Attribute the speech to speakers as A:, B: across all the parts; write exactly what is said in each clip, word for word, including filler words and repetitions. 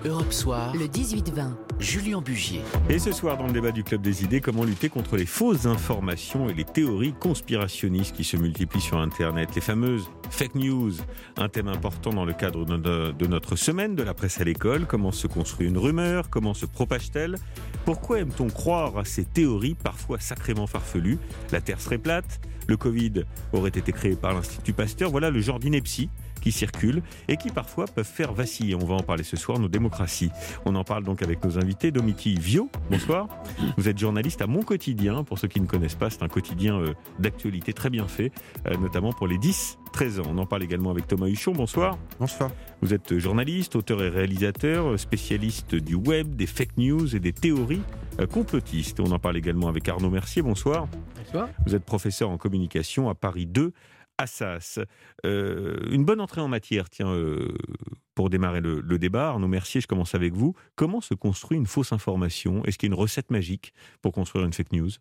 A: Europe Soir,
B: le dix-huit vingt.
A: Julien Bugier.
C: Et ce soir, dans le débat du Club des idées, comment lutter contre les fausses informations et les théories conspirationnistes qui se multiplient sur Internet. Les fameuses fake news, un thème important dans le cadre de notre semaine de la presse à l'école. Comment se construit une rumeur? Comment se propage-t-elle? Pourquoi aime-t-on croire à ces théories parfois sacrément farfelues? La Terre serait plate? Le Covid aurait été créé par l'Institut Pasteur? Voilà le genre d'inepties qui circulent et qui parfois peuvent faire vaciller. On va en parler ce soir, nos démocraties. On en parle donc avec nos invités. Domitille Viaud, bonsoir. Vous êtes journaliste à Mon Quotidien. Pour ceux qui ne connaissent pas, c'est un quotidien euh, d'actualité très bien fait, euh, notamment pour les dix treize ans. On en parle également avec Thomas Huchon, bonsoir.
D: Bonsoir.
C: Vous êtes journaliste, auteur et réalisateur, spécialiste du web, des fake news et des théories euh, complotistes. On en parle également avec Arnaud Mercier, bonsoir.
E: Bonsoir.
C: Vous êtes professeur en communication à Paris deux. Assas. Euh, une bonne entrée en matière, tiens, euh, pour démarrer le, le débat. Arnaud Mercier, je commence avec vous. Comment se construit une fausse information? Est-ce qu'il y a une recette magique pour construire une fake news?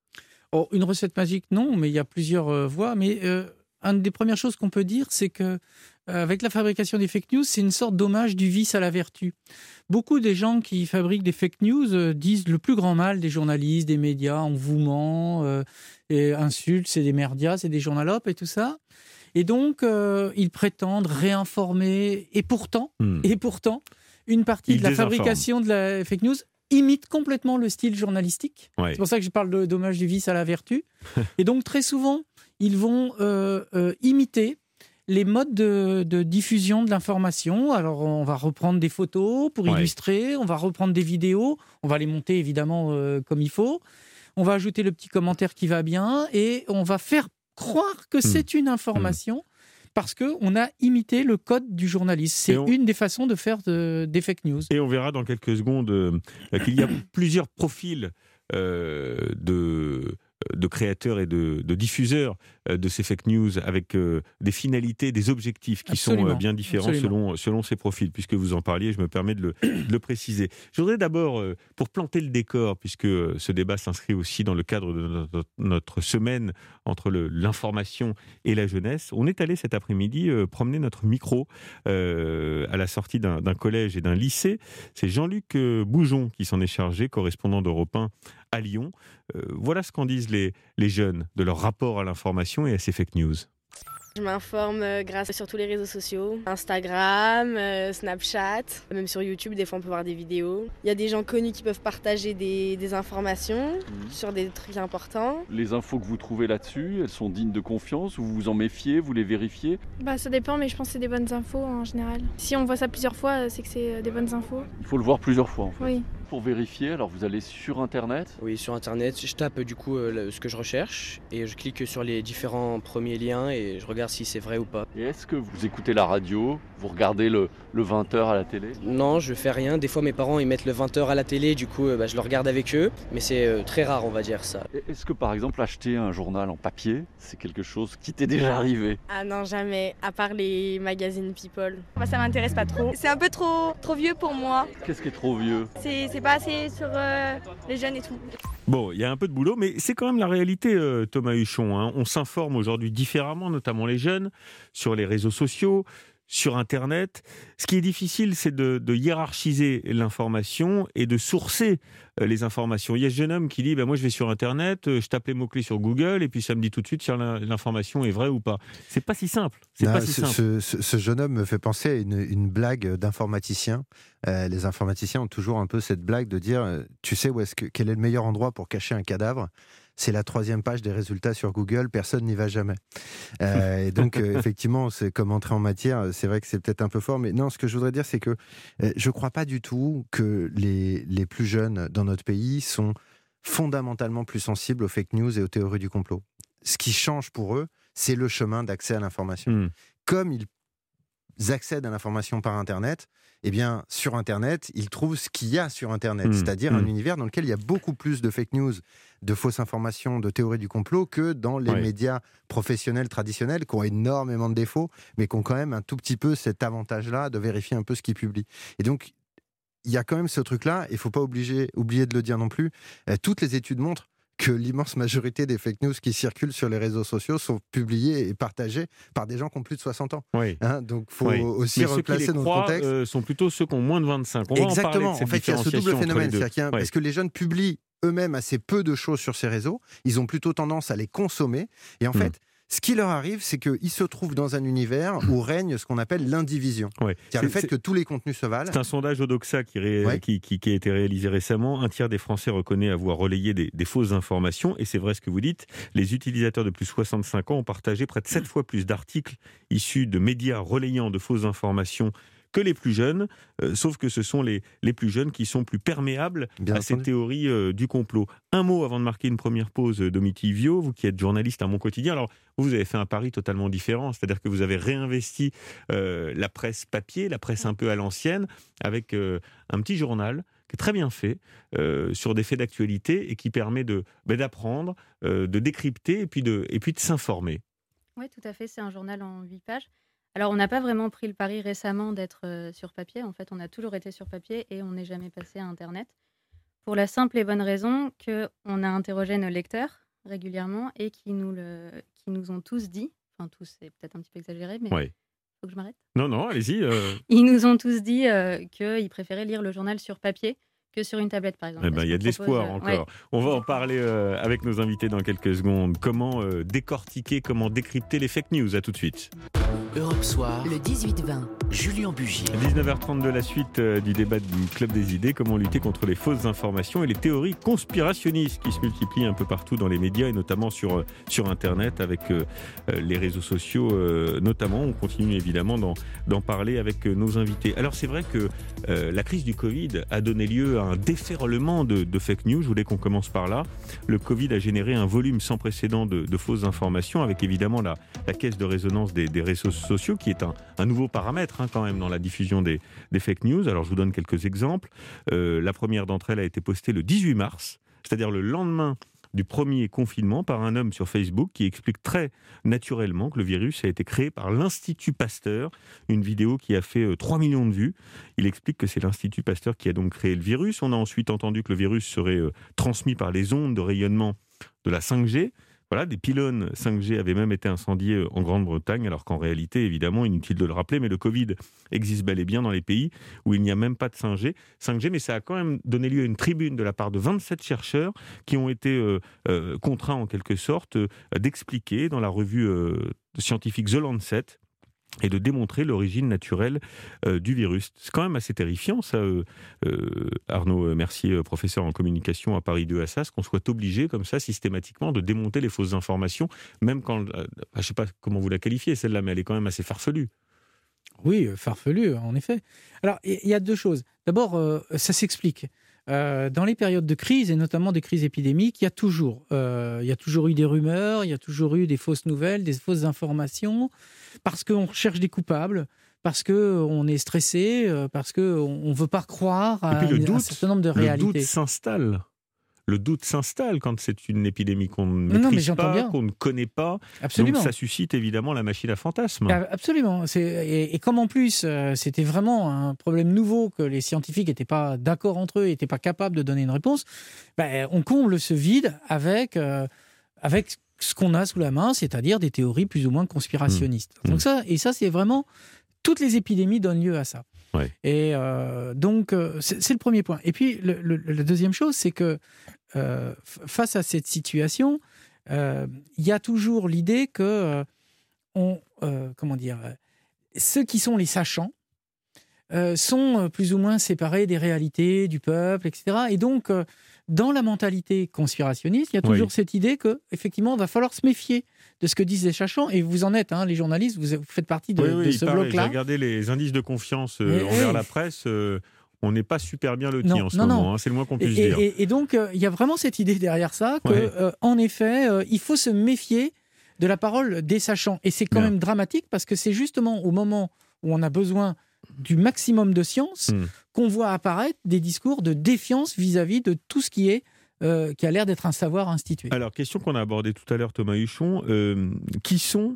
E: Oh, une recette magique, non, mais il y a plusieurs euh, voies. Mais euh, une des premières choses qu'on peut dire, c'est que euh, avec la fabrication des fake news, c'est une sorte d'hommage du vice à la vertu. Beaucoup des gens qui fabriquent des fake news euh, disent le plus grand mal des journalistes, des médias, on vous ment, euh, et insultes, c'est des merdias, c'est des journalopes et tout ça. Et donc, euh, ils prétendent réinformer. Et pourtant, mmh. et pourtant une partie
C: ils
E: de la
C: désinforment.
E: fabrication de la fake news imite complètement le style journalistique.
C: Ouais.
E: C'est pour ça que je parle de, d'hommage du vice à la vertu. Et donc, très souvent, ils vont euh, euh, imiter les modes de, de diffusion de l'information. Alors, on va reprendre des photos pour
C: ouais.
E: illustrer, on va reprendre des vidéos, on va les monter évidemment euh, comme il faut, on va ajouter le petit commentaire qui va bien et on va faire croire que mmh. c'est une information mmh. parce qu'on a imité le code du journaliste. C'est on... une des façons de faire de, des fake news.
C: Et on verra dans quelques secondes euh, qu'il y a plusieurs profils euh, de... de créateurs et de, de diffuseurs de ces fake news avec euh, des finalités, des objectifs qui Absolument. sont euh, bien différents selon, selon ces profils. Puisque vous en parliez, je me permets de le, de le préciser. Je voudrais d'abord, euh, pour planter le décor, puisque euh, ce débat s'inscrit aussi dans le cadre de notre, notre semaine entre le, l'information et la jeunesse, on est allé cet après-midi euh, promener notre micro euh, à la sortie d'un, d'un collège et d'un lycée. C'est Jean-Luc euh, Boujon qui s'en est chargé, correspondant d'Europe un à Lyon. Euh, voilà ce qu'en disent les, les jeunes de leur rapport à l'information et à ces fake news.
F: Je m'informe grâce sur tous les réseaux sociaux, Instagram, euh, Snapchat, même sur YouTube, des fois on peut voir des vidéos. Il y a des gens connus qui peuvent partager des, des informations mmh. sur des trucs importants.
G: Les infos que vous trouvez là-dessus, elles sont dignes de confiance? Vous vous en méfiez? Vous les vérifiez?
H: Bah ça dépend, mais je pense que c'est des bonnes infos en général. Si on voit ça plusieurs fois, c'est que c'est des bonnes infos.
G: Il faut le voir plusieurs fois en fait.
H: Oui.
G: Pour vérifier, alors vous allez sur Internet?
I: Oui, sur Internet, je tape du coup euh, ce que je recherche et je clique sur les différents premiers liens et je regarde si c'est vrai ou pas.
G: Et est-ce que vous écoutez la radio? Vous regardez le, le vingt heures à la télé?
I: Non, je fais rien. Des fois mes parents ils mettent le vingt heures à la télé, du coup euh, bah, je le regarde avec eux, mais c'est euh, très rare on va dire ça.
G: Et est-ce que par exemple acheter un journal en papier, c'est quelque chose qui t'est déjà arrivé?
F: Ah non, jamais, à part les magazines People.
J: Moi ça m'intéresse pas trop. C'est un peu trop, trop vieux pour moi.
G: Qu'est-ce qui est trop vieux?
J: C'est, c'est pas assez sur euh, les jeunes et tout.
C: Bon, il y a un peu de boulot, mais c'est quand même la réalité, euh, Thomas Huchon. Hein. On s'informe aujourd'hui différemment, notamment les jeunes, sur les réseaux sociaux, sur Internet. Ce qui est difficile, c'est de, de hiérarchiser l'information et de sourcer euh, les informations. Il y a ce jeune homme qui dit ben, « moi je vais sur Internet, euh, je tape les mots-clés sur Google et puis ça me dit tout de suite si l'information est vraie ou pas ». C'est pas si simple. C'est
D: non,
C: pas si
D: ce,
C: simple.
D: Ce, ce, ce jeune homme me fait penser à une, une blague d'informaticien. Euh, les informaticiens ont toujours un peu cette blague de dire euh, tu sais où est-ce que, quel est le meilleur endroit pour cacher un cadavre? C'est la troisième page des résultats sur Google, personne n'y va jamais. Euh, et donc, euh, effectivement, c'est comme entrer en matière, c'est vrai que c'est peut-être un peu fort, mais non, ce que je voudrais dire, c'est que euh, je ne crois pas du tout que les, les plus jeunes dans notre pays sont fondamentalement plus sensibles aux fake news et aux théories du complot. Ce qui change pour eux, c'est le chemin d'accès à l'information. Mmh. Comme ils accèdent à l'information par Internet, eh bien, sur Internet, ils trouvent ce qu'il y a sur Internet, mmh. c'est-à-dire mmh. un univers dans lequel il y a beaucoup plus de fake news, de fausses informations, de théories du complot que dans les oui. médias professionnels traditionnels qui ont énormément de défauts, mais qui ont quand même un tout petit peu cet avantage-là de vérifier un peu ce qu'ils publient. Et donc, il y a quand même ce truc-là, il ne faut pas obliger, oublier de le dire non plus, euh, toutes les études montrent que l'immense majorité des fake news qui circulent sur les réseaux sociaux sont publiées et partagées par des gens qui ont plus de soixante ans.
C: Oui.
D: Hein, donc il faut
C: oui.
D: aussi
C: Mais
D: replacer
C: ceux qui les
D: dans
C: croient,
D: le contexte.
C: Euh, sont plutôt ceux qui ont moins de vingt-cinq. On
D: Exactement.
C: Va en,
D: en fait, il y a ce double phénomène. C'est-à-dire qu'il y a un...
C: ouais.
D: Parce que les jeunes publient eux-mêmes assez peu de choses sur ces réseaux. Ils ont plutôt tendance à les consommer. Et en mmh. fait, ce qui leur arrive, c'est qu'ils se trouvent dans un univers où règne ce qu'on appelle l'indivision. Ouais. C'est-à-dire c'est, le fait c'est... que tous les contenus se valent.
C: C'est un sondage Odoxa qui, ré... ouais. qui, qui, qui a été réalisé récemment. Un tiers des Français reconnaît avoir relayé des, des fausses informations. Et c'est vrai ce que vous dites. Les utilisateurs de plus de soixante-cinq ans ont partagé près de sept fois plus d'articles issus de médias relayant de fausses informations que les plus jeunes, euh, sauf que ce sont les, les plus jeunes qui sont plus perméables Bien à entendu. Ces théories euh, du complot. Un mot avant de marquer une première pause, Domitille Viaud, vous qui êtes journaliste à Mon Quotidien. Alors, vous avez fait un pari totalement différent, c'est-à-dire que vous avez réinvesti euh, la presse papier, la presse un peu à l'ancienne, avec euh, un petit journal qui est très bien fait, euh, sur des faits d'actualité et qui permet de, bah, d'apprendre, euh, de décrypter et puis de, et puis de s'informer.
A: Oui, tout à fait, c'est un journal en huit pages. Alors, on n'a pas vraiment pris le pari récemment d'être euh, sur papier. En fait, on a toujours été sur papier et on n'est jamais passé à Internet. Pour la simple et bonne raison qu'on a interrogé nos lecteurs régulièrement et qui nous, le, qui nous ont tous dit, enfin tous, c'est peut-être un petit peu exagéré, mais il
C: ouais.
A: faut que je m'arrête.
C: Non, non, allez-y. Euh...
A: Ils nous ont tous dit euh, qu'ils préféraient lire le journal sur papier que sur une tablette, par exemple.
C: Eh ben, il y a de l'espoir
A: propose,
C: encore.
A: Ouais.
C: On va en parler euh, avec nos invités dans quelques secondes. Comment euh, décortiquer, comment décrypter les fake news. À tout de suite.
B: Europe Soir, le dix-huit vingt, Julien Bugier.
C: dix-neuf heures trente de la suite euh, du débat du Club des idées. Comment lutter contre les fausses informations et les théories conspirationnistes qui se multiplient un peu partout dans les médias et notamment sur, euh, sur Internet avec euh, les réseaux sociaux euh, notamment. On continue évidemment d'en, d'en parler avec euh, nos invités. Alors c'est vrai que euh, la crise du Covid a donné lieu à un déferlement de, de fake news. Je voulais qu'on commence par là. Le Covid a généré un volume sans précédent de, de fausses informations avec évidemment la, la caisse de résonance des, des réseaux sociaux qui est un, un nouveau paramètre hein, quand même dans la diffusion des, des fake news. Alors je vous donne quelques exemples. Euh, la première d'entre elles a été postée le dix-huit mars, c'est-à-dire le lendemain du premier confinement par un homme sur Facebook qui explique très naturellement que le virus a été créé par l'Institut Pasteur, une vidéo qui a fait trois millions de vues. Il explique que c'est l'Institut Pasteur qui a donc créé le virus. On a ensuite entendu que le virus serait euh, transmis par les ondes de rayonnement de la cinq G. Voilà, des pylônes cinq G avaient même été incendiés en Grande-Bretagne, alors qu'en réalité, évidemment, inutile de le rappeler, mais le Covid existe bel et bien dans les pays où il n'y a même pas de cinq G. cinq G, mais ça a quand même donné lieu à une tribune de la part de vingt-sept chercheurs qui ont été euh, euh, contraints, en quelque sorte, euh, d'expliquer dans la revue euh, scientifique The Lancet et de démontrer l'origine naturelle euh, du virus. C'est quand même assez terrifiant, ça, euh, euh, Arnaud Mercier, professeur en communication à Paris deux Assas, qu'on soit obligé, comme ça, systématiquement, de démonter les fausses informations, même quand, euh, je ne sais pas comment vous la qualifiez, celle-là, mais elle est quand même assez farfelue.
E: Oui, farfelue, en effet. Alors, il y a deux choses. D'abord, euh, ça s'explique. Euh, dans les périodes de crise, et notamment des crises épidémiques, il y a toujours, euh, il y a toujours eu des rumeurs, il y a toujours eu des fausses nouvelles, des fausses informations, parce qu'on recherche des coupables, parce qu'on est stressé, parce qu'on ne veut pas croire à,
C: doute,
E: à un certain nombre de réalités.
C: Le doute s'installe. Le doute s'installe quand c'est une épidémie qu'on ne maîtrise non, pas, qu'on ne connaît pas.
E: Absolument.
C: Donc ça suscite évidemment la machine à fantasmes.
E: Absolument. C'est, et, et comme en plus, euh, c'était vraiment un problème nouveau que les scientifiques n'étaient pas d'accord entre eux, n'étaient pas capables de donner une réponse, ben, on comble ce vide avec, euh, avec ce qu'on a sous la main, c'est-à-dire des théories plus ou moins conspirationnistes. Mmh. Donc ça, et ça, c'est vraiment... Toutes les épidémies donnent lieu à ça.
C: Ouais.
E: Et euh, donc, euh, c'est, c'est le premier point. Et puis, le, le, la deuxième chose, c'est que euh, face à cette situation, il euh, y a toujours l'idée que euh, on, euh, comment dire, ceux qui sont les sachants euh, sont plus ou moins séparés des réalités du peuple, et cetera. Et donc, euh, dans la mentalité conspirationniste, il y a toujours oui. cette idée qu'effectivement, il va falloir se méfier de ce que disent les sachants, et vous en êtes, hein, les journalistes, vous, vous faites partie de,
C: oui, oui,
E: de ce bloc-là.
C: J'ai regardé les indices de confiance euh,
E: et,
C: envers
E: et...
C: la presse, euh, on n'est pas super bien lotis en ce
E: non,
C: moment,
E: non.
C: Hein, c'est le moins qu'on puisse
E: et,
C: dire.
E: Et, et donc, il euh, y a vraiment cette idée derrière ça, qu'en ouais. euh, effet, euh, il faut se méfier de la parole des sachants. Et c'est quand bien. même dramatique, parce que c'est justement au moment où on a besoin du maximum de science mmh. qu'on voit apparaître des discours de défiance vis-à-vis de tout ce qui est Euh, qui a l'air d'être un savoir institué.
C: Alors, question qu'on a abordée tout à l'heure, Thomas Huchon, euh, qui sont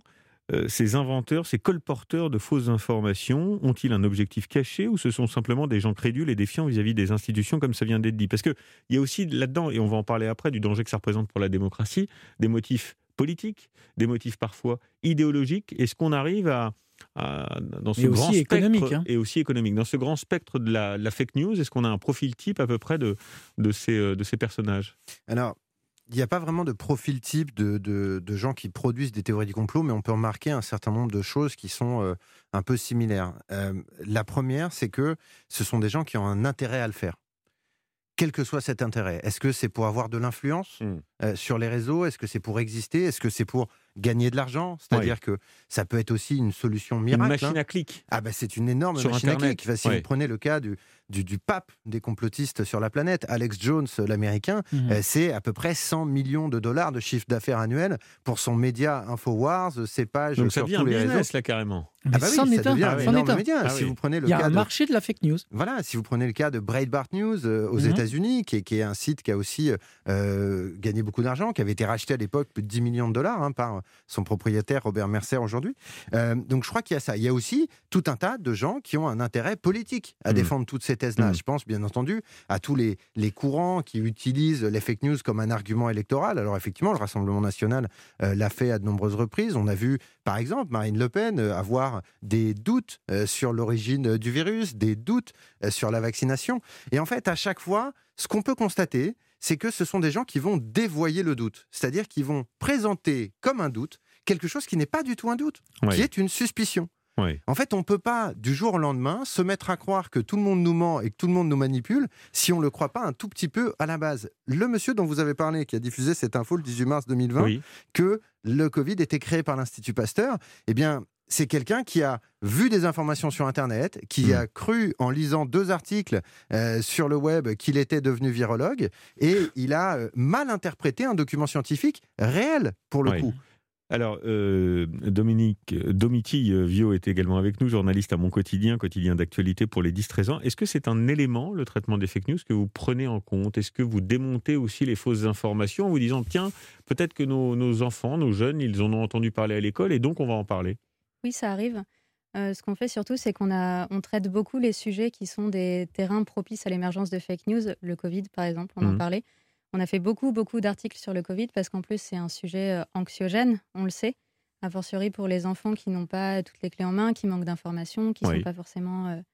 C: euh, ces inventeurs, ces colporteurs de fausses informations ont-ils un objectif caché ou ce sont simplement des gens crédules et défiants vis-à-vis des institutions comme ça vient d'être dit? Parce qu'il y a aussi là-dedans, et on va en parler après, du danger que ça représente pour la démocratie, des motifs politiques, des motifs parfois idéologiques. Est-ce qu'on arrive à... À, dans ce
E: et
C: grand
E: aussi
C: spectre,
E: économique. Hein.
C: Et aussi économique. Dans ce grand spectre de la, la fake news, est-ce qu'on a un profil type à peu près de, de, ces, de ces personnages?
D: Alors, il n'y a pas vraiment de profil type de, de, de gens qui produisent des théories du complot, mais on peut remarquer un certain nombre de choses qui sont euh, un peu similaires. Euh, la première, c'est que ce sont des gens qui ont un intérêt à le faire. Quel que soit cet intérêt. Est-ce que c'est pour avoir de l'influence mmh. euh, sur les réseaux? Est-ce que c'est pour exister? Est-ce que c'est pour gagner de l'argent? C'est-à-dire oui. que ça peut être aussi une solution miracle.
C: Une machine
D: hein.
C: à clics.
D: Ah bah c'est une énorme
C: sur
D: machine
C: Internet.
D: à clics. Enfin, si
C: ouais.
D: vous prenez le cas du, du, du pape des complotistes sur la planète, Alex Jones, l'américain, mmh. euh, c'est à peu près cent millions de dollars de chiffre d'affaires annuel pour son média Infowars, ses pages
C: Donc
D: sur
C: ça devient
D: tous les
C: un business,
D: réseaux.
C: là, carrément.
D: Ah bah oui, ça devient
E: ah
D: un
E: oui.
D: énorme média.
C: Ah
D: si
C: oui.
D: vous prenez le
E: Il y a
D: cas
E: un
D: de...
E: marché de la fake news.
D: Voilà, si vous prenez le cas de Breitbart News euh, aux mmh. États-Unis, qui est, qui est un site qui a aussi euh, gagné beaucoup d'argent, qui avait été racheté à l'époque plus de dix millions de dollars hein, par son propriétaire Robert Mercer aujourd'hui. Euh, donc je crois qu'il y a ça. Il y a aussi tout un tas de gens qui ont un intérêt politique à mmh. défendre toutes ces thèses-là. Mmh. Je pense bien entendu à tous les, les courants qui utilisent les fake news comme un argument électoral. Alors effectivement, le Rassemblement national euh, l'a fait à de nombreuses reprises. On a vu par exemple Marine Le Pen euh, avoir des doutes euh, sur l'origine du virus, des doutes euh, sur la vaccination. Et en fait, à chaque fois, ce qu'on peut constater, c'est que ce sont des gens qui vont dévoyer le doute. C'est-à-dire qu'ils vont présenter comme un doute quelque chose qui n'est pas du tout un doute, oui. qui est une suspicion.
C: Oui.
D: En fait, on ne peut pas, du jour au lendemain, se mettre à croire que tout le monde nous ment et que tout le monde nous manipule si on ne le croit pas un tout petit peu à la base. Le monsieur dont vous avez parlé, qui a diffusé cette info le dix-huit mars deux mille vingt, oui. que le Covid était créé par l'Institut Pasteur, eh bien, c'est quelqu'un qui a vu des informations sur Internet, qui mmh. a cru en lisant deux articles euh, sur le web qu'il était devenu virologue, et il a euh, mal interprété un document scientifique réel, pour le oui. coup.
C: Alors, euh, Dominique Domitille Viau est également avec nous, journaliste à Mon Quotidien, quotidien d'actualité pour les dix treize ans. Est-ce que c'est un élément, le traitement des fake news, que vous prenez en compte? Est-ce que vous démontez aussi les fausses informations en vous disant, tiens, peut-être que nos, nos enfants, nos jeunes, ils en ont entendu parler à l'école et donc on va en parler?
A: Oui, ça arrive. Euh, ce qu'on fait surtout, c'est qu'on a, on traite beaucoup les sujets qui sont des terrains propices à l'émergence de fake news. Le Covid, par exemple, on mmh. en parlait. On a fait beaucoup, beaucoup d'articles sur le Covid parce qu'en plus, c'est un sujet euh, anxiogène, on le sait, a fortiori pour les enfants qui n'ont pas toutes les clés en main, qui manquent d'informations, qui oui. sont pas forcément, euh...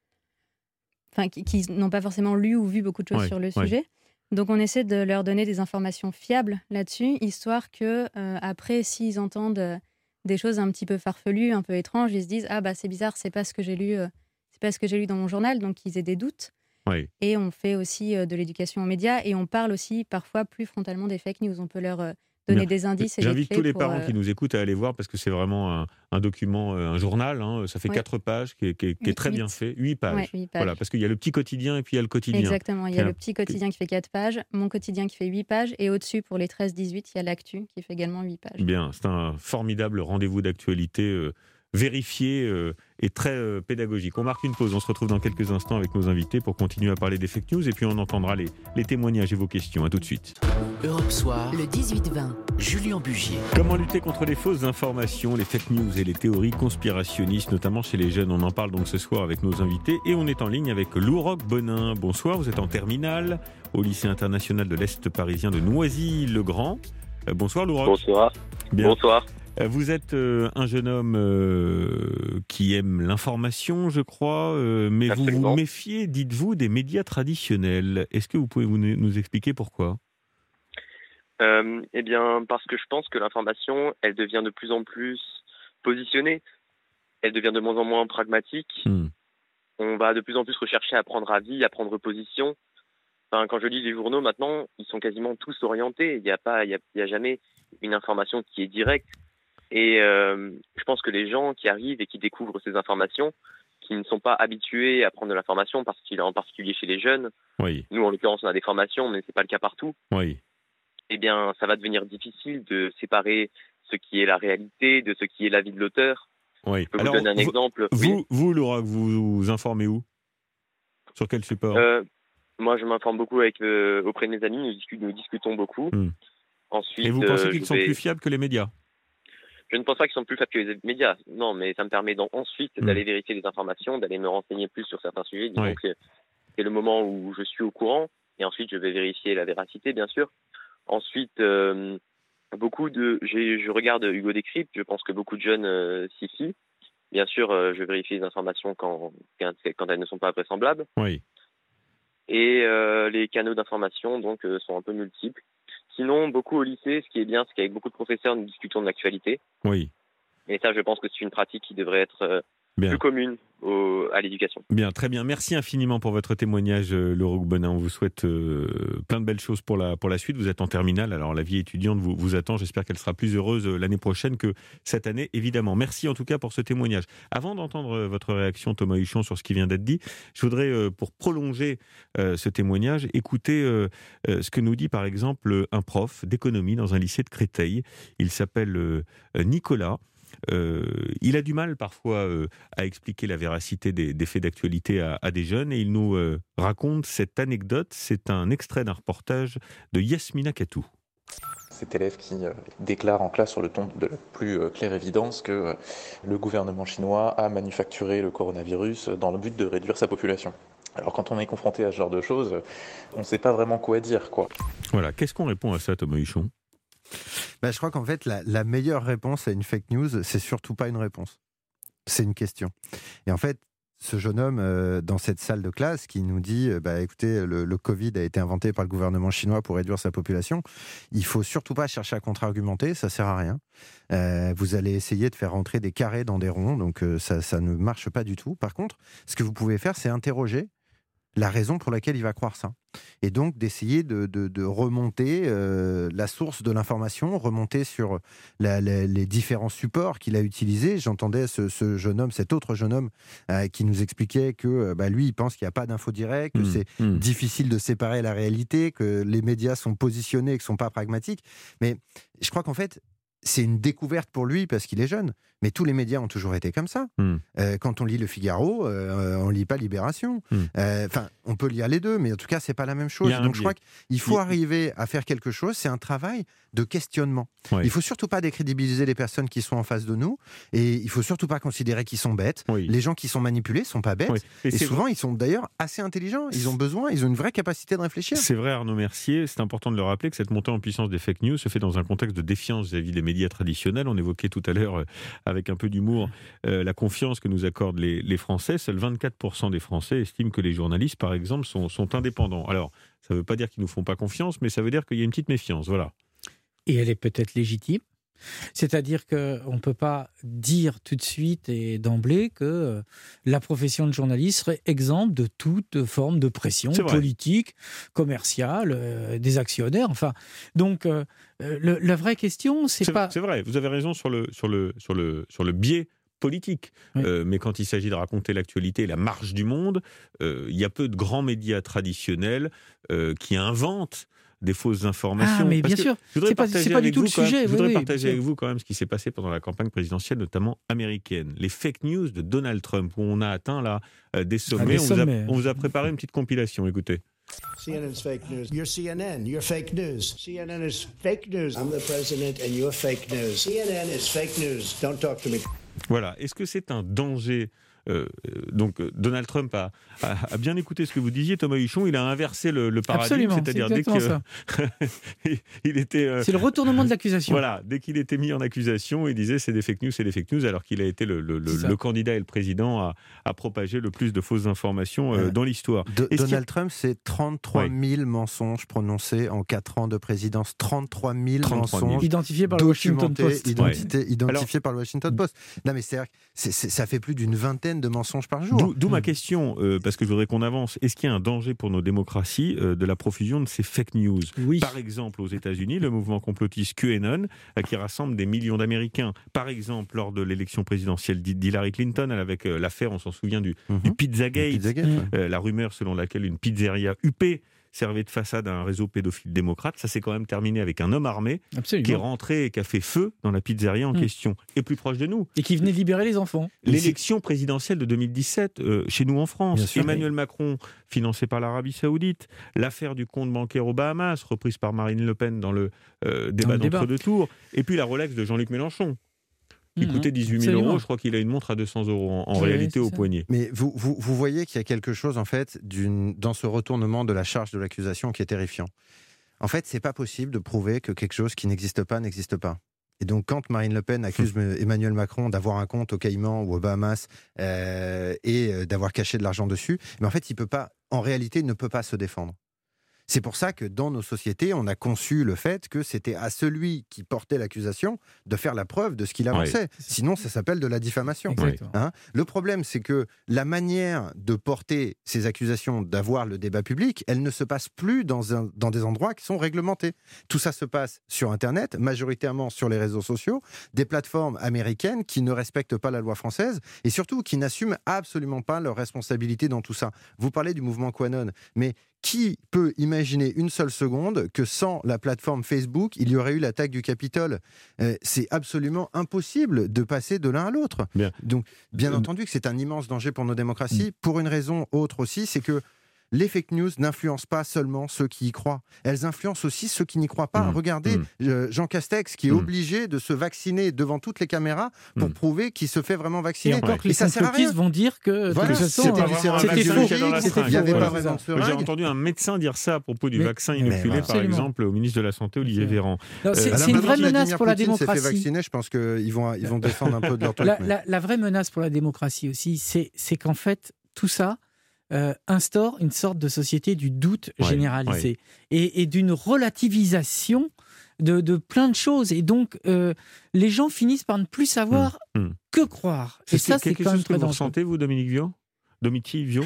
A: enfin, qui, qui n'ont pas forcément lu ou vu beaucoup de choses oui. sur le oui. sujet. Donc, on essaie de leur donner des informations fiables là-dessus, histoire que euh, après, s'ils entendent euh, des choses un petit peu farfelues, un peu étranges, ils se disent ah bah c'est bizarre, c'est pas ce que j'ai lu, euh, c'est pas ce que j'ai lu dans mon journal, donc ils aient des doutes.
C: Oui.
A: Et on fait aussi euh, de l'éducation aux médias et on parle aussi parfois plus frontalement des fake news. On peut leur euh, donner Bien. des indices et des clés.
C: J'invite tous les
A: pour,
C: parents
A: euh...
C: qui nous écoutent à aller voir parce que c'est vraiment un, un document, un journal. Hein, ça fait
A: oui.
C: quatre pages, qui est, qui est, qui est très
A: huit.
C: bien fait. Huit pages.
A: Ouais, huit pages.
C: Voilà, parce qu'il y a le petit quotidien et puis il y a le quotidien.
A: Exactement. Il y a le petit quotidien qui fait quatre pages, mon quotidien qui fait huit pages et au-dessus, pour les treize dix-huit, il y a l'actu qui fait également huit pages.
C: Bien, c'est un formidable rendez-vous d'actualité euh, vérifié euh, et très euh, pédagogique. On marque une pause, on se retrouve dans quelques instants avec nos invités pour continuer à parler des fake news et puis on entendra les, les témoignages et vos questions. À tout de suite.
B: Europe Soir, le dix-huit vingt, Julien Bugier.
C: Comment lutter contre les fausses informations, les fake news et les théories conspirationnistes, notamment chez les jeunes? On en parle donc ce soir avec nos invités et on est en ligne avec Lou Roch Bonin. Bonsoir, vous êtes en terminale au lycée international de l'Est parisien de Noisy-le-Grand. Euh, bonsoir Lou Roch.
K: Bonsoir. Bien. Bonsoir.
C: Vous êtes euh, un jeune homme euh, qui aime l'information, je crois, euh, mais Absolument. Vous vous méfiez, dites-vous, des médias traditionnels. Est-ce que vous pouvez vous, nous expliquer pourquoi ?
K: euh, Eh bien, parce que je pense que l'information, elle devient de plus en plus positionnée. Elle devient de moins en moins pragmatique. Hmm. On va de plus en plus rechercher à prendre avis, à prendre position. Enfin, quand je lis les journaux maintenant, ils sont quasiment tous orientés. Il n'y a pas, il y a, il y a jamais une information qui est directe. Et euh, je pense que les gens qui arrivent et qui découvrent ces informations, qui ne sont pas habitués à prendre de l'information, parce qu'il est en particulier chez les jeunes,
C: oui.
K: Nous en l'occurrence on a des formations, mais c'est pas le cas partout.
C: Oui.
K: Eh bien, ça va devenir difficile de séparer ce qui est la réalité de ce qui est l'avis de l'auteur.
C: Oui.
K: Je peux
C: Alors,
K: vous donner un
C: vous,
K: exemple.
C: Vous,
K: oui.
C: vous, Laura, vous vous informez où ? Sur quel support ?
K: euh, Moi, je m'informe beaucoup avec euh, auprès de mes amis. Nous, discutons, nous discutons beaucoup.
C: Hmm.
K: Ensuite,
C: et vous pensez qu'ils
K: euh,
C: sont
K: vais...
C: plus fiables que les médias ?
K: je ne pense pas qu'ils sont plus fat que les médias. Non, mais ça me permet donc ensuite mmh. d'aller vérifier les informations, d'aller me renseigner plus sur certains sujets. Disons oui. que c'est le moment où je suis au courant. Et ensuite, je vais vérifier la véracité, bien sûr. Ensuite, euh, beaucoup de, j'ai, je regarde Hugo Décrypte. Je pense que beaucoup de jeunes euh, s'y fient. Bien sûr, euh, je vérifie les informations quand, quand elles ne sont pas vraisemblables.
C: Oui.
K: Et euh, les canaux d'information donc euh, sont un peu multiples. Sinon, beaucoup au lycée, ce qui est bien, c'est qu'avec beaucoup de professeurs, nous discutons de l'actualité.
C: Oui.
K: Et ça, je pense que c'est une pratique qui devrait être euh,
C: Bien.
K: plus commune au, à l'éducation.
C: Bien, très bien. Merci infiniment pour votre témoignage, Laure Hougbonnat. On vous souhaite euh, plein de belles choses pour la, pour la suite. Vous êtes en terminale, alors la vie étudiante vous, vous attend. J'espère qu'elle sera plus heureuse l'année prochaine que cette année, évidemment. Merci en tout cas pour ce témoignage. Avant d'entendre votre réaction, Thomas Huchon, sur ce qui vient d'être dit, je voudrais, euh, pour prolonger euh, ce témoignage, écouter euh, euh, ce que nous dit par exemple un prof d'économie dans un lycée de Créteil. Il s'appelle euh, Nicolas. Euh, il a du mal parfois euh, à expliquer la véracité des, des faits d'actualité à, à des jeunes et il nous euh, raconte cette anecdote. C'est un extrait d'un reportage de Yasmina Katou.
L: Cet élève qui euh, déclare en classe sur le ton de la plus euh, claire évidence que euh, le gouvernement chinois a manufacturé le coronavirus dans le but de réduire sa population. Alors quand on est confronté à ce genre de choses, on ne sait pas vraiment quoi dire, quoi.
C: Voilà, qu'est-ce qu'on répond à ça, Thomas Huchon ?
D: Bah, je crois qu'en fait, la, la meilleure réponse à une fake news, c'est surtout pas une réponse. C'est une question. Et en fait, ce jeune homme euh, dans cette salle de classe qui nous dit euh, bah, écoutez, le, le Covid a été inventé par le gouvernement chinois pour réduire sa population, il faut surtout pas chercher à contre-argumenter, ça sert à rien. Euh, vous allez essayer de faire rentrer des carrés dans des ronds, donc euh, ça, ça ne marche pas du tout. Par contre, ce que vous pouvez faire, c'est interroger la raison pour laquelle il va croire ça. Et donc d'essayer de, de, de remonter euh, la source de l'information, remonter sur la, la, les différents supports qu'il a utilisés. J'entendais ce, ce jeune homme, cet autre jeune homme, euh, qui nous expliquait que bah, lui, il pense qu'il n'y a pas d'info directe, que mmh, c'est mmh. difficile de séparer la réalité, que les médias sont positionnés et qu'ils ne sont pas pragmatiques. Mais je crois qu'en fait, c'est une découverte pour lui parce qu'il est jeune. Mais tous les médias ont toujours été comme ça. Mm. Euh, quand on lit Le Figaro, euh, on ne lit pas Libération. Enfin, mm. euh, on peut lire les deux, mais en tout cas, ce n'est pas la même chose. Donc, je crois qu'il faut Il... arriver à faire quelque chose. C'est un travail de questionnement. Oui. Il ne faut surtout pas décrédibiliser les personnes qui sont en face de nous. Et il ne faut surtout pas considérer qu'ils sont bêtes. Oui. Les gens qui sont manipulés ne sont pas bêtes. Oui. Et, et souvent, vrai. Ils sont d'ailleurs assez intelligents. Ils ont besoin, ils ont une vraie capacité de réfléchir.
C: C'est vrai, Arnaud Mercier. C'est important de le rappeler que cette montée en puissance des fake news se fait dans un contexte de défiance vis-à-vis des médias traditionnels. On évoquait tout à l'heure, euh, avec un peu d'humour, euh, la confiance que nous accordent les, les Français. Seuls vingt-quatre pour cent des Français estiment que les journalistes, par exemple, sont, sont indépendants. Alors, ça ne veut pas dire qu'ils ne nous font pas confiance, mais ça veut dire qu'il y a une petite méfiance. Voilà.
E: Et elle est peut-être légitime. C'est-à-dire qu'on ne peut pas dire tout de suite et d'emblée que la profession de journaliste serait exempte de toute forme de pression politique, commerciale, euh, des actionnaires. Enfin, donc, euh, le, la vraie question, c'est, c'est pas...
C: C'est vrai, vous avez raison sur le, sur le, sur le, sur le biais politique. Oui. Euh, mais quand il s'agit de raconter l'actualité et la marche du monde, euh, il y a peu de grands médias traditionnels euh, qui inventent des fausses informations.
E: Ah, mais bien sûr, c'est pas, c'est pas du tout le sujet.
C: Même, je voudrais
E: oui,
C: partager
E: oui.
C: avec vous quand même ce qui s'est passé pendant la campagne présidentielle, notamment américaine. Les fake news de Donald Trump, où on a atteint là euh, des sommets. Ah, des on, sommets. Vous a, on vous a préparé une petite compilation, écoutez.
M: C N N's fake news. You're C N N. You're fake news. C N N is fake news. I'm the president and you're fake news. C N N is fake news. Don't talk to me.
C: Voilà. Est-ce que c'est un danger ? Euh, donc Donald Trump a, a, a bien écouté ce que vous disiez, Thomas Huchon. Il a inversé le, le paradigme,
E: Absolument,
C: c'est-à-dire c'est dès
E: que
C: il était, euh,
E: c'est le retournement de l'accusation.
C: Voilà, dès qu'il était mis en accusation, il disait c'est des fake news, c'est des fake news, alors qu'il a été le, le, le, le candidat et le président à, à propager le plus de fausses informations euh, dans l'histoire.
D: De, Donald Trump, c'est trente-trois mille ouais. mensonges prononcés en quatre ans de présidence. trente-trois mille mensonges
E: identifiés par le Washington Post.
D: Identité, ouais. Identifiés alors, par le Washington Post. Non mais c'est, c'est, c'est, ça fait plus d'une vingtaine de mensonges par jour.
C: D'où, d'où ma question, euh, parce que je voudrais qu'on avance. Est-ce qu'il y a un danger pour nos démocraties euh, de la profusion de ces fake news ?
E: Oui.
C: Par exemple, aux États-Unis, le mouvement complotiste QAnon, euh, qui rassemble des millions d'Américains. Par exemple, lors de l'élection présidentielle d'Hillary Clinton, avec euh, l'affaire, on s'en souvient, du, mm-hmm. du Pizzagate,
D: Pizzagate ouais.
C: euh, la rumeur selon laquelle une pizzeria huppée servait de façade à un réseau pédophile démocrate. Ça s'est quand même terminé avec un homme armé Absolument. Qui est rentré et qui a fait feu dans la pizzeria en mmh. question. Et plus proche de nous.
E: Et qui venait libérer les enfants.
C: L'élection présidentielle de deux mille dix-sept, euh, chez nous en France. Sûr, Emmanuel oui. Macron, financé par l'Arabie Saoudite. L'affaire du compte bancaire aux Bahamas, reprise par Marine Le Pen dans le euh, débat dans le d'entre-deux tours. Et puis la Rolex de Jean-Luc Mélenchon. qui
E: Mmh,
C: coûtait dix-huit mille
E: absolument.
C: euros. Je crois qu'il a une montre à deux cents euros en, en
E: Oui,
C: réalité
E: c'est
C: au
E: ça.
C: poignet.
D: Mais vous, vous, vous voyez qu'il y a quelque chose, en fait, d'une, dans ce retournement de la charge de l'accusation qui est terrifiant. En fait, c'est pas possible de prouver que quelque chose qui n'existe pas n'existe pas. Et donc, quand Marine Le Pen accuse Emmanuel Macron d'avoir un compte aux Caïmans ou aux Bahamas euh, et d'avoir caché de l'argent dessus, mais en fait, il peut pas, en réalité, il ne peut pas se défendre. C'est pour ça que dans nos sociétés, on a conçu le fait que c'était à celui qui portait l'accusation de faire la preuve de ce qu'il avançait.
C: Ouais.
D: Sinon, ça s'appelle de la diffamation.
E: Exactement.
D: Hein ? Le problème, c'est que la manière de porter ces accusations, d'avoir le débat public, elle ne se passe plus dans, un, dans des endroits qui sont réglementés. Tout ça se passe sur Internet, majoritairement sur les réseaux sociaux, des plateformes américaines qui ne respectent pas la loi française et surtout qui n'assument absolument pas leur responsabilité dans tout ça. Vous parlez du mouvement QAnon, mais qui peut imaginer une seule seconde que sans la plateforme Facebook, il y aurait eu l'attaque du Capitole ? euh, C'est absolument impossible de passer de l'un à l'autre.
C: Bien.
D: Donc, bien
C: Euh,
D: entendu que c'est un immense danger pour nos démocraties. Pour une raison autre aussi, c'est que les fake news n'influencent pas seulement ceux qui y croient. Elles influencent aussi ceux qui n'y croient pas.
C: Mmh.
D: Regardez
C: Mmh.
D: euh, Jean Castex qui est
C: Mmh.
D: obligé de se vacciner devant toutes les caméras pour
C: Mmh.
D: prouver qu'il se fait vraiment
E: Et
D: vacciner.
E: encore que les
D: ça sert à rien.
E: complotistes vont dire que
D: Voilà,
E: de toute façon,
D: c'était
E: euh,
D: du
C: vraiment
D: sérum
C: un
E: c'était
C: vaccin
E: faux.
C: qu'il y a dans la
E: C'était
C: seringue.
D: Il n'y avait
E: faux,
D: pas
E: voilà,
D: vraiment de
E: c'est ça.
C: J'ai
D: seringue.
C: entendu un médecin dire ça à propos du
E: Mais-
C: vaccin
E: mais
C: inoculé,
E: voilà.
C: par
E: Absolument.
C: exemple, au ministre de la Santé, Olivier
E: C'est-
C: Véran.
E: Non, c'est
C: Euh,
E: c'est une vraie
D: Vladimir
E: menace pour la
D: Poutine s'est fait
E: démocratie.
D: vacciner, je pense qu'ils vont, ils vont descendre un peu de leur truc.
E: La,
D: mais-
E: la- la vraie menace pour la démocratie aussi, c'est c'est qu'en fait, tout ça euh, instaure une sorte de société du doute
C: Ouais,
E: généralisé et, et d'une relativisation de, de plein de choses. Et donc, euh, les gens finissent par ne plus savoir
C: Mmh, mmh.
E: que croire. Et
C: C'est
E: ça, c'est
C: quelque
E: quand même
C: chose que
E: très
C: vous
E: dangereux.
C: ressentez, vous, Dominique Vio Domiti Vio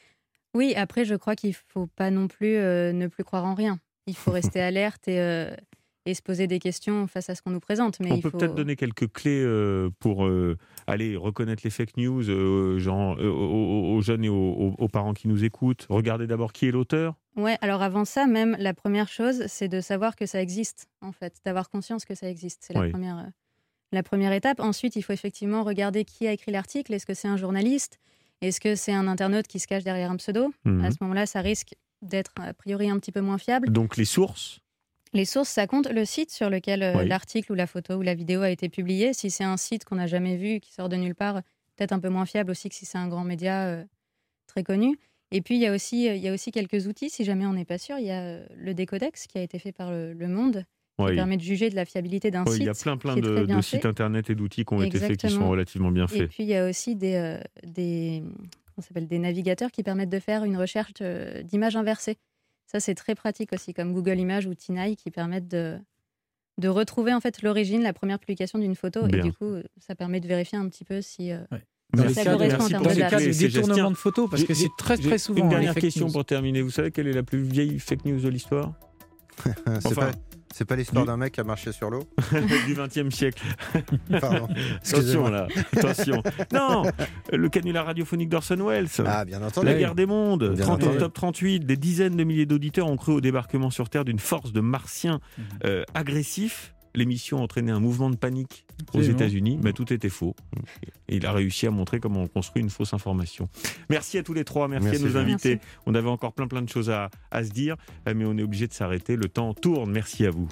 A: Oui, après, je crois qu'il ne faut pas non plus euh, ne plus croire en rien. Il faut rester alerte et, euh, et se poser des questions face à ce qu'on nous présente. Mais
C: On
A: il
C: peut
A: faut...
C: peut-être donner quelques clés euh, pour euh, aller reconnaître les fake news euh, genre, euh, aux, aux jeunes et aux, aux- aux parents qui nous écoutent. Regardez d'abord qui est l'auteur.
A: Ouais, alors avant ça, même, la première chose, c'est de savoir que ça existe, en fait, d'avoir conscience que ça existe. C'est la,
C: Oui.
A: première, euh, la première étape. Ensuite, il faut effectivement regarder qui a écrit l'article. Est-ce que c'est un journaliste ? Est-ce que c'est un internaute qui se cache derrière un pseudo ?
C: Mhm.
A: À ce moment-là, ça risque d'être a priori un petit peu moins fiable.
C: Donc les sources.
A: Les sources, ça compte. Le site sur lequel euh,
C: Oui.
A: l'article ou la photo ou la vidéo a été publié, si c'est un site qu'on n'a jamais vu, qui sort de nulle part, peut-être un peu moins fiable aussi que si c'est un grand média euh, très connu. Et puis, il y a aussi, euh, il y a aussi quelques outils, si jamais on n'est pas sûr. Il y a euh, le Décodex qui a été fait par le, le Monde, qui
C: Oui.
A: permet de juger de la fiabilité d'un
C: Oui,
A: site.
C: il y a plein, plein
A: qui est
C: de,
A: très bien
C: de
A: fait.
C: sites internet et d'outils qui ont été faits qui sont
A: Exactement.
C: relativement bien
A: Et
C: faits.
A: puis, il y a aussi des, euh, des, comment ça s'appelle, des navigateurs qui permettent de faire une recherche euh, d'images inversées. Ça, c'est très pratique aussi, comme Google Images ou Tinai, qui permettent de, de retrouver en fait l'origine, la première publication d'une photo.
C: Bien.
A: Et du coup, ça permet de vérifier un petit peu si... euh,
E: Dans
C: Merci,
E: les cas de-
A: correspond en
C: merci
A: termes
C: pour
A: de
C: ces
E: dans les
A: date.
E: cas de
C: clés, ces
E: détournement
C: gestions.
E: de photos, parce que
C: J'ai-
E: c'est très
C: j'ai
E: très souvent
C: Une
E: hein,
C: dernière
E: les fake
C: question
E: news.
C: pour terminer. Vous savez quelle est la plus vieille fake news de l'histoire
D: c'est
C: Enfin.
D: pas, c'est pas l'histoire
C: Du-
D: d'un mec qui a marché sur l'eau.
C: du vingtième siècle.
D: Pardon.
C: Attention
D: Excusez-moi.
C: là, attention. Non, le canular radiophonique d'Orson Welles.
D: Ah, bien entendu.
C: La guerre des mondes,
D: Bien
C: trente
D: entendu.
C: octobre trente-huit, des dizaines de milliers d'auditeurs ont cru au débarquement sur Terre d'une force de martiens
E: Mhm.
C: euh, agressifs. L'émission a entraîné un mouvement de panique aux
E: Absolument.
C: États-Unis, mais tout était faux. Et il a réussi à montrer comment on construit une fausse information. Merci à tous les trois, merci,
D: Merci.
C: à nos invités.
A: Merci.
C: On avait encore plein plein de choses à, à se dire, euh, mais on est obligé de s'arrêter. Le temps tourne. Merci à vous.